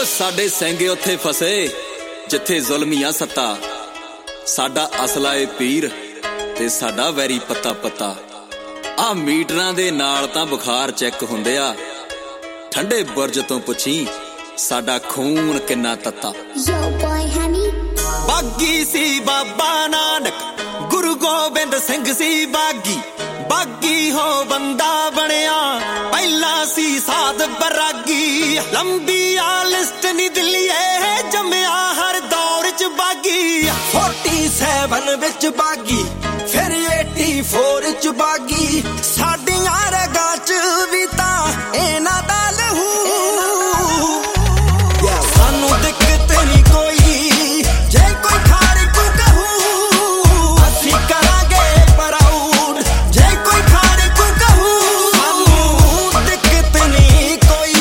साडे सेंगे उत्थे फसे जिथे जुल्मियां सत्ता, साडा असला ए पीर ते साडा वैरी पत्ता पत्ता। आ मीटरां दे नाल तां बुखार चेक हुंदे आ, ठंडे बुरज तों पुछी साडा खून किन्ना तत्ता। बागी सी बाबा नानक, गुरु गोबिंद सिंह सी बागी, बागी हो बंदा बनिया पहला सी साध बरागी। लंबी आ लिस्ट नी दिलिए जमिया हर दौर च बागी। 47 विच बागी, फिर 84 च बागी। साडियां रगां च भी तां इन्हां दा लहू। सानू दिक्कत नहीं कोई जे कोई खाड़ को कहू। असी करांगे प्राउड जे कोई खाड़ को कहू। सानू दिक्कत नहीं कोई।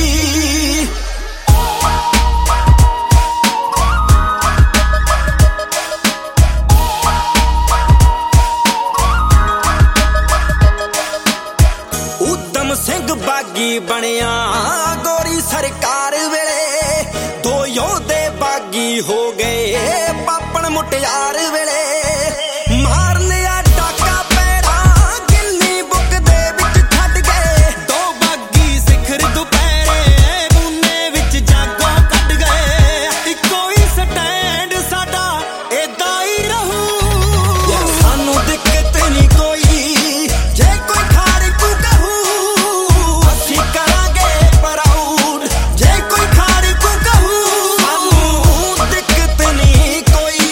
उधम सिंह बागी बनिया गोरी सरकार वेले। दो योधे बागी हो गए पापण मुटियार वेले। मार लिया डाका पैरा गिल्ली बुक दे विच छड्ड गए। दो बागी सिखर दुपहरे बूने विच जागो कट गए। इको ही स्टैंड साडा एदा ही रहू। सानू दिक्कत नहीं कोई जे कोई खाड़ को कहू। असी करांगे प्राउड जे कोई खाड़ को कहू। सानू दिक्कत नहीं कोई।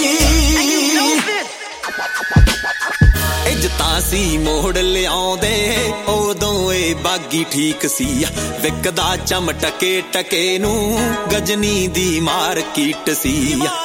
इज्जतां सी मोड़ लिआउंदे उदों ए बागी ठीक सी। विकदा चम टके टके नूं गजनी दी मार्केट सी।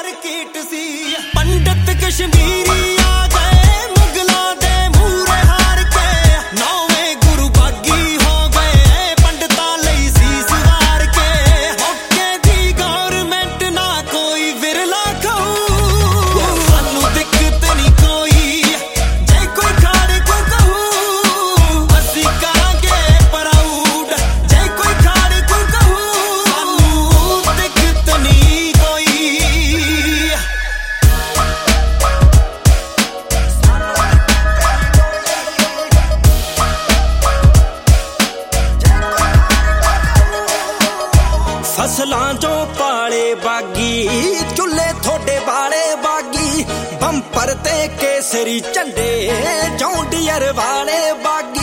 पंडित कश्मीरी आ गए मुगलां दे मूरे हार के। नौवें गुरु बागी हो गए पंडितां लई सीस वार के। मौके दी गवर्नमेंट ना कोई विरला खाऊ। सानू दिक्कत नहीं कोई जे कोई खाड़ को कहू। असी करांगे प्राउड जे कोई खाड़ को कहू। सानू दिक्कत नहीं कोई। फसलां जो पाले बागी, चुल्हे थोड़े बाले बागी। बंपर ते केसरी झंडे जौं डियर वाले बागी।